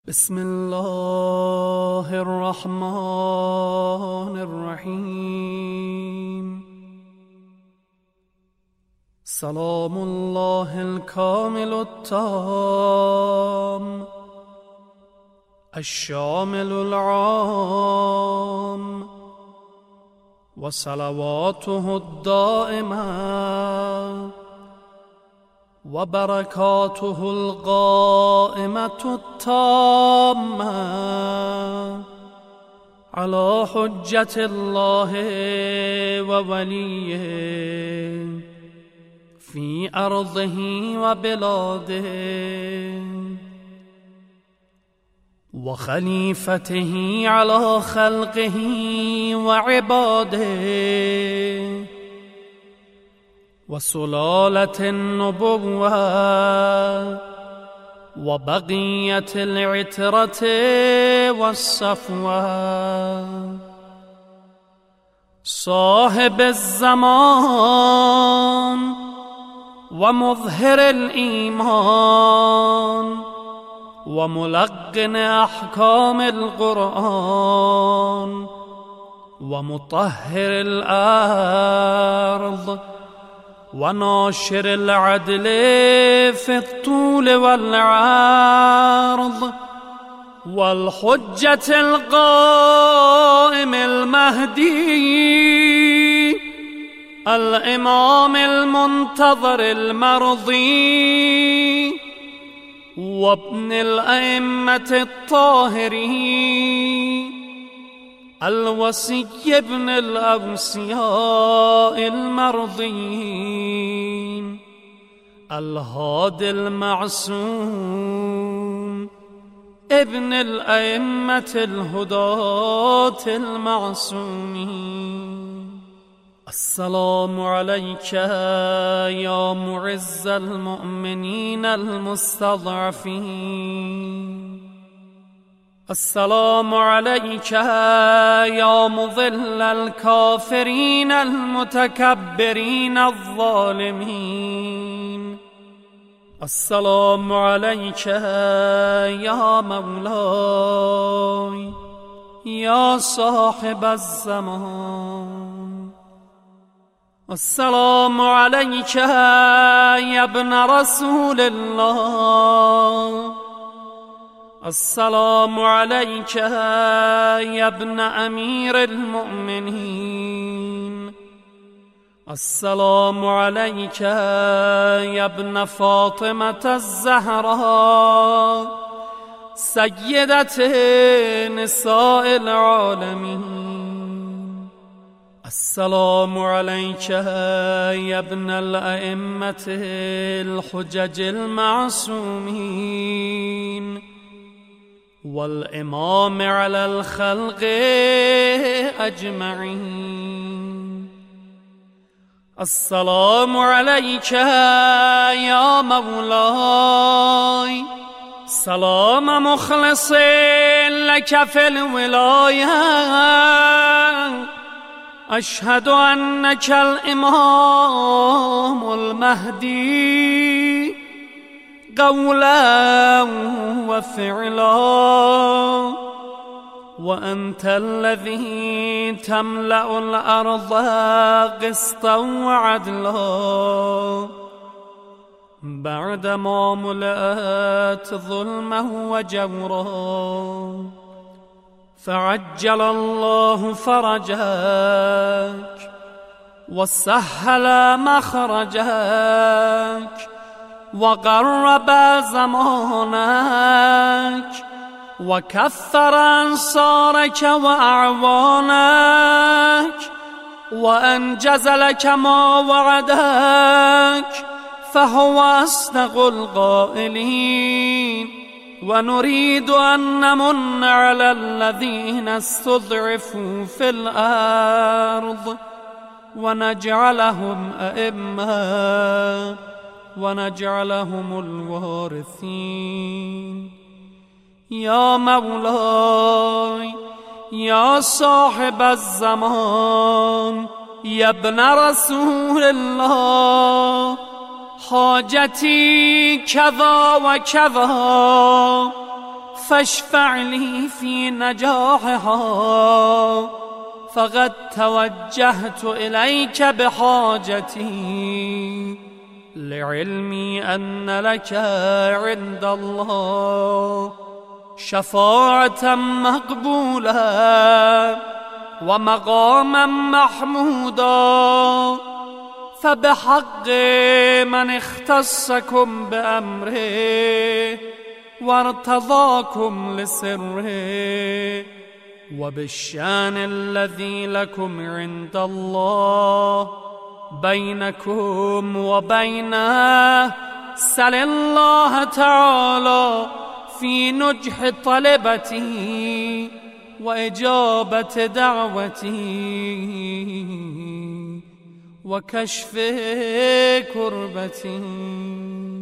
بسم الله الرحمن الرحیم. سلام الله الكامل التام الشامل العام وصلواته الدائمة وبركاته القائمة التامة على حجة الله ووليه في أرضه وبلاده وخليفته على خلقه وعباده وسلالة النبوة وبقية العترة والصفوة صاحب الزمان ومظهر الإيمان وملقن أحكام القرآن ومطهر الأرض وناشر العدل في الطول والعرض والحجة القائم المهدي الإمام المنتظر المرضي وابن الأئمة الطاهرين الوصي ابن الأوصياء المرضين الهادي المعصوم ابن الأئمة الهداة المعصومين. السلام عليك يا معز المؤمنين المستضعفين. السلام عليك يا مضل الكافرين المتكبرين الظالمين. السلام عليك يا مولاي يا صاحب الزمان. السلام عليك يا ابن رسول الله. السلام عليك يا ابن أمير المؤمنين. السلام عليك يا ابن فاطمة الزهراء سيدة نساء العالمين. السلام عليك يا ابن الأئمة الحجج المعصومين والإمام على الخلق أجمعين. السلام عليك يا مولاي سلام مخلص لك في الولاية. أشهد أنك الإمام المهدي قولا وفعلا وأنت الذي تملأ الأرض قسطا وعدلا بعدما ملأت ظلما وجورا. فعجل الله فرجك وسهل مخرجك وقرب زمانك وكثر أنصارك وأعوانك وأنجز لك ما وعدك فهو أصدق القائلين. ونريد أن نمن على الذين استضعفوا في الأرض ونجعلهم أئمة ونجعلهم الوارثين. يا مولاي يا صاحب الزمان يا ابن رسول الله حاجتي كذا و كذا فاشفع لي في نجاحها فقد توجهت إليك بحاجتي لعلمي أن لك عند الله شفاعة مقبولة ومقاما محمودا، فبحق من اختصكم بأمره وارتضاكم لسره وبالشان الذي لكم عند الله بينكم وبينه، سل الله تعالى في نجح طلبتي وإجابة دعوتي وكشف كربتي.